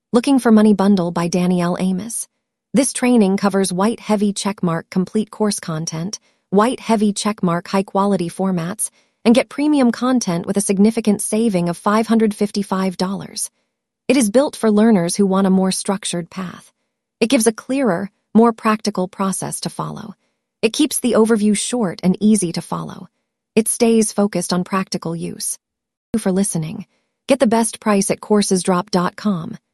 Looking for Money Bundle by Danielle Amos. This training covers white heavy checkmark complete course content, white heavy checkmark high-quality formats, and get premium content with a significant saving of $555. It is built for learners who want a more structured path. It gives a clearer, more practical process to follow. It keeps the overview short and easy to follow. It stays focused on practical use. Thank you for listening. Get the best price at coursesdrop.com.